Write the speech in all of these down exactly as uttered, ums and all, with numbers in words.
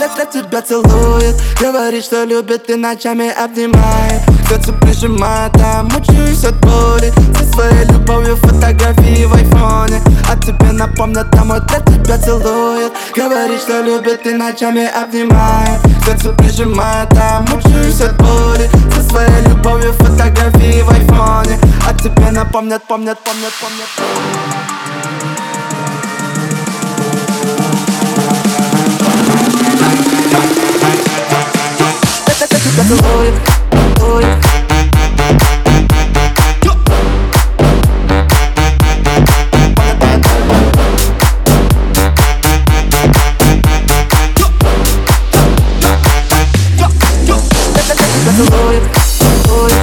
Это тебя целует, говорит, что любит и ночами обнимает. Сердце прижимает, а мучаюсь от боли. Со своей любовью фотографии в айфоне. А тебе напомнят, там вот это тебя целует. Говорит, что любит и ночами обнимает. Сердце прижимает, а мучаюсь от боли. Со своей любовью фотографии в айфоне. А тебе напомнят, помнят, помнят, помнят. Это тебя целует, целует. Целует, целует.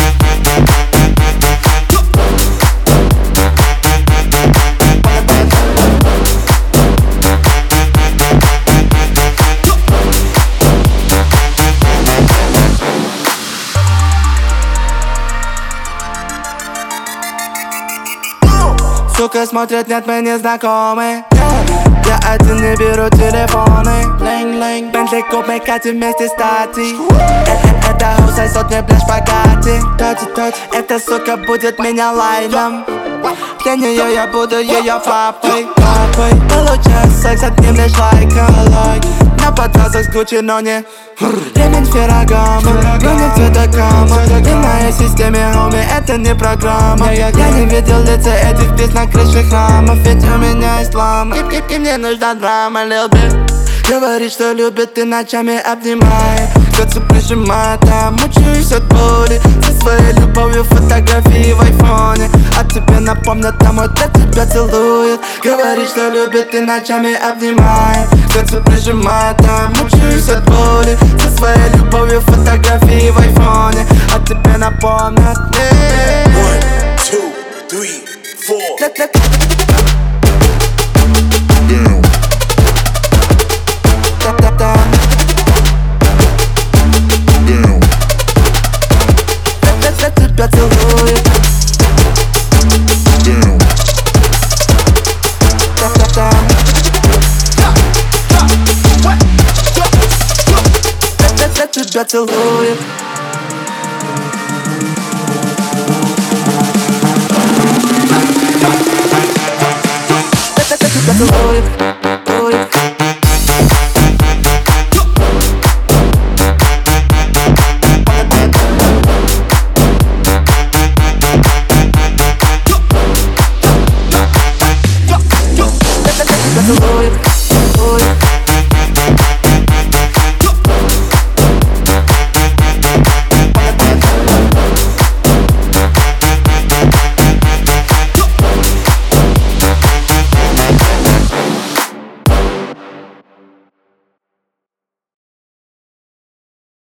Сука смотрит, нет, мы не знакомы. Я один не беру телефоны. Лэнг-лэнг, Бентли, купе, Кати вместе с Тати. Это хаус, сотни бля шпагати. Тати-тати, эта сука будет меня лайном. Для нее я буду ее папой, папой. Получаю секс, одним лишь лайком. На подразах с Гуччи, но не ремень Феррагамо, броник цвета кама. В моей системе, хоми, это не программа. Я не видел лица этих птиц на крыше храмов. Ведь у меня ислам, и, и, и мне нужна драма, lil' bit. Говорит, что любит и ночами обнимает. Сердце прижимает, а мучаюсь от боли. Со своей любовью фотографии в айфоне. А тебе напомнят, там вот это тебя целует. Говорит, что любит и ночами обнимает. Сердце прижимает, а мучаюсь от боли. Со своей любовью фотографии в айфоне. А тебе напомнят. One, two, three, four. Тебя целует. Тебя целует. Тебя целует. Целует.